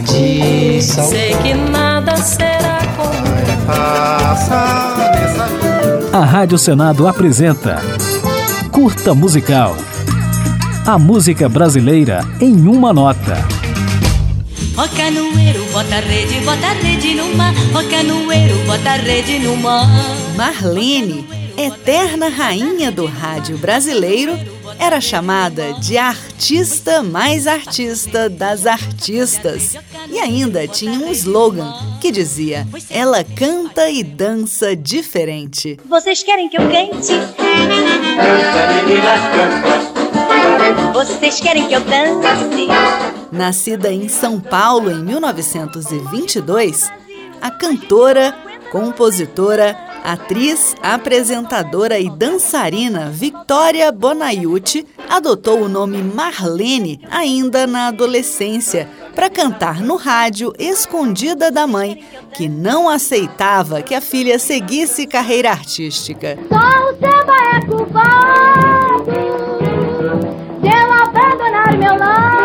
feitiço. Sei que nada será como passa nessa vida. A Rádio Senado apresenta Curta Musical. A música brasileira em uma nota. Ó canoeiro, bota a rede no mar. Ó canoeiro, bota a rede no mar. Marlene, eterna rainha do rádio brasileiro, era chamada de a artista mais artista das artistas. E ainda tinha um slogan que dizia: ela canta e dança diferente. Vocês querem que eu cante? Vocês querem que eu dance? Nascida em São Paulo em 1922, a cantora, compositora, atriz, apresentadora e dançarina Victoria Bonaiuti adotou o nome Marlene ainda na adolescência para cantar no rádio escondida da mãe, que não aceitava que a filha seguisse carreira artística. Só o samba é culpado de eu abandonar meu lar.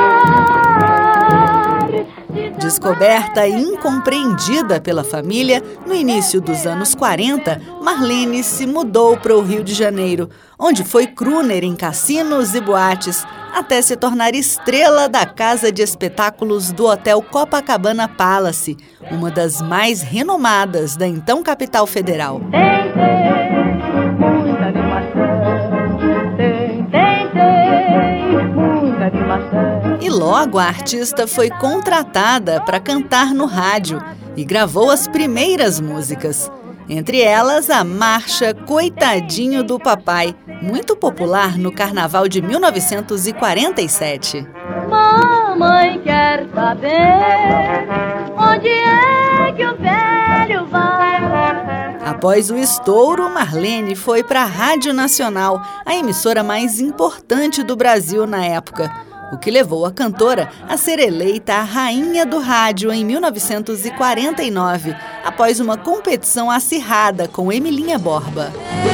Descoberta e incompreendida pela família, no início dos anos 40, Marlene se mudou para o Rio de Janeiro, onde foi crooner em cassinos e boates, até se tornar estrela da casa de espetáculos do Hotel Copacabana Palace, uma das mais renomadas da então capital federal. Muita animação. E logo a artista foi contratada para cantar no rádio e gravou as primeiras músicas. Entre elas, a marcha Coitadinho do Papai, muito popular no Carnaval de 1947. Mamãe quer saber onde é que o velho vai. Após o estouro, Marlene foi para a Rádio Nacional, a emissora mais importante do Brasil na época, o que levou a cantora a ser eleita a rainha do rádio em 1949, após uma competição acirrada com Emilinha Borba.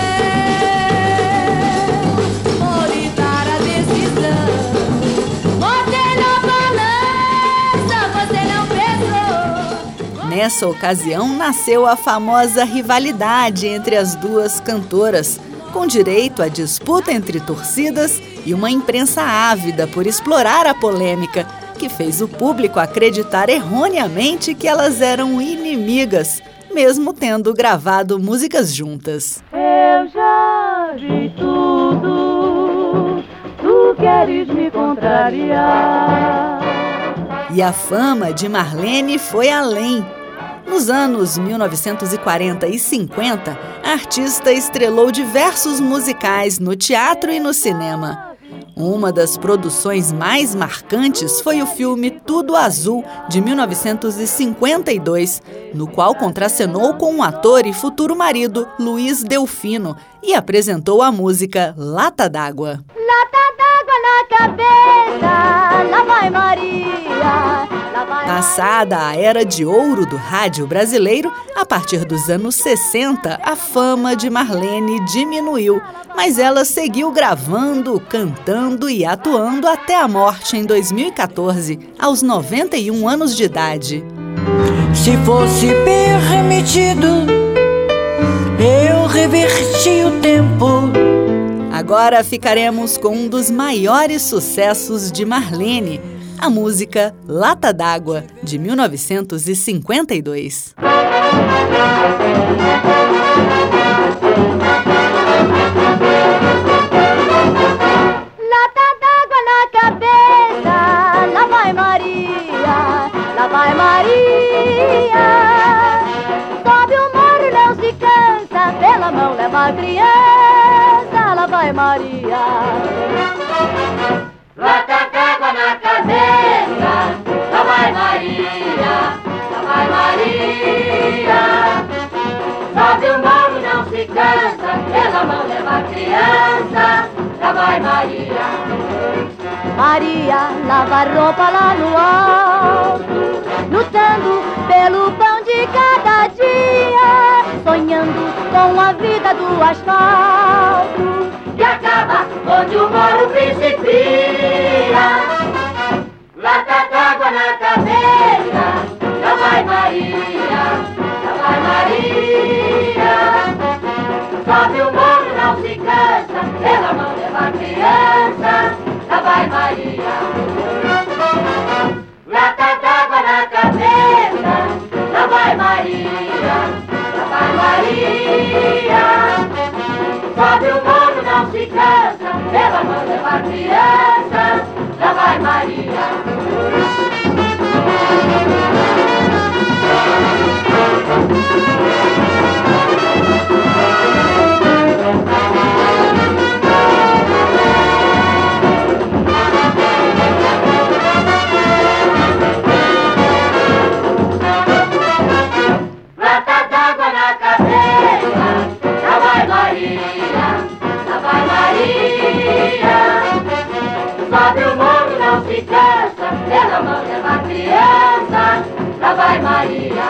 Nessa ocasião, nasceu a famosa rivalidade entre as duas cantoras, com direito à disputa entre torcidas e uma imprensa ávida por explorar a polêmica, que fez o público acreditar erroneamente que elas eram inimigas, mesmo tendo gravado músicas juntas. Eu já vi tudo, tu queres me contrariar. E a fama de Marlene foi além. Nos anos 1940 e 50, a artista estrelou diversos musicais no teatro e no cinema. Uma das produções mais marcantes foi o filme Tudo Azul, de 1952, no qual contracenou com o ator e futuro marido Luiz Delfino e apresentou a música Lata d'Água. Lata d'água na cabeça, lá vai Maria. Passada a era de ouro do rádio brasileiro, a partir dos anos 60, a fama de Marlene diminuiu, mas ela seguiu gravando, cantando e atuando até a morte em 2014, aos 91 anos de idade. Se fosse permitido, eu reverti o tempo. Agora ficaremos com um dos maiores sucessos de Marlene, a música Lata d'Água, de 1952. Lata d'água na cabeça, lá vai Maria, lá vai Maria. Sobe o morro, não se cansa, pela mão leva a criança, lá vai Maria. Lata d'água na cabeça, lá vai Maria, lá vai Maria. Sobe o morro, não se cansa, pela mão leva a criança, lá vai Maria. Maria lava a roupa lá no alto, lutando pelo pão de cada dia, sonhando com a vida do asfalto, que acaba onde o morro principia. Lata d'água na cabeça, criança, lá vai Maria. Lata d'água na cabeça, lá vai Maria, lá vai Maria. Sobe o morro, não se cansa, pela mão leva a criança, lá vai Maria. Lata d'água na cabeça, lá vai Maria, lá vai Maria. Sobe o morro, não se cansa, pela mão leva a criança, lá vai Maria.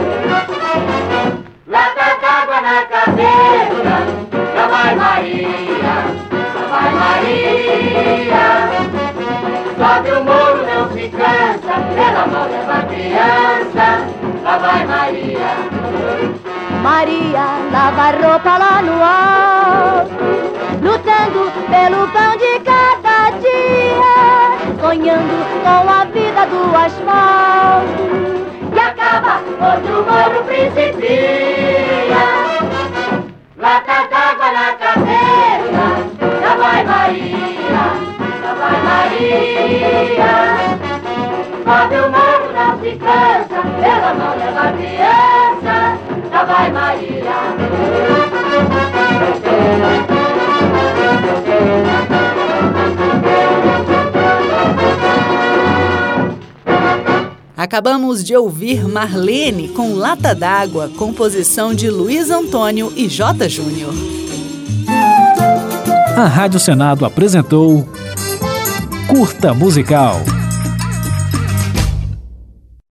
Lata d'água na cabeça, lá vai Maria, lá vai Maria. Sobe o morro, não se cansa, pela mão leva a criança, lá vai Maria. Maria lava roupa lá no alto, lutando pelo pão de cada dia, sonhando com a vida do asfalto, E acaba onde o morro principia. Lata d'água na cabeça, lá vai Maria, lá vai Maria. Sobe o morro, não se cansa, pela mão leva a criança, lá vai Maria. Acabamos de ouvir Marlene com Lata d'Água, composição de Luiz Antônio e J. Júnior. A Rádio Senado apresentou Curta Musical.